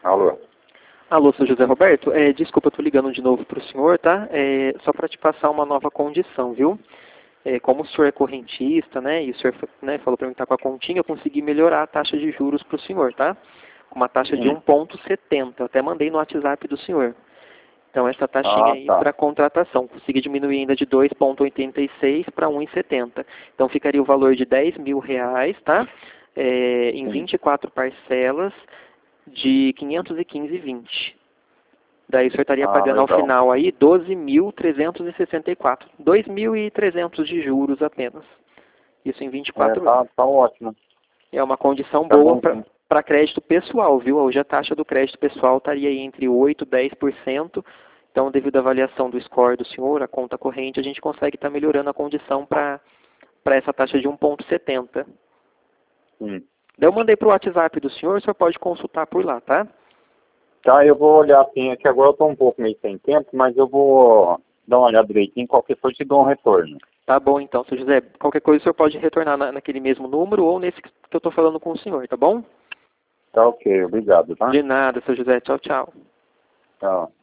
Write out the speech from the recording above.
Alô? Alô, seu José Roberto? Desculpa, eu tô ligando de novo para o senhor, tá? Só para te passar uma nova condição, viu? Como o senhor é correntista, né? E o senhor, né, falou para mim que tá com a continha, eu consegui melhorar a taxa de juros para o senhor, tá? Com uma taxa de 1,70. Eu até mandei no WhatsApp do senhor. Então, essa taxinha Ah, aí tá. para contratação. Consegui diminuir ainda de 2,86 para 1,70. Então, ficaria o valor de R$ 10.000, tá? Em Sim. 24 parcelas de 515,20. Daí o senhor estaria Ah, pagando ao legal. final aí 12.364. 2.300 de juros apenas. Isso em 24 meses. Tá ótimo. É uma condição Tá boa bom, sim. para crédito pessoal, viu? Hoje a taxa do crédito pessoal estaria aí entre 8% e 10%. Então, devido à avaliação do score do senhor, a conta corrente, a gente consegue estar melhorando a condição para essa taxa de 1,70. Sim. Daí eu mandei para o WhatsApp do senhor, o senhor pode consultar por lá, tá? Tá, eu vou olhar assim, é que agora eu tô um pouco meio sem tempo, mas eu vou dar uma olhada direitinho, qualquer coisa eu te dou um retorno. Tá bom então, seu José. Qualquer coisa o senhor pode retornar naquele mesmo número ou nesse que eu estou falando com o senhor, tá bom? Tá ok, obrigado, tá? De nada, seu José. Tchau, tchau. Tchau.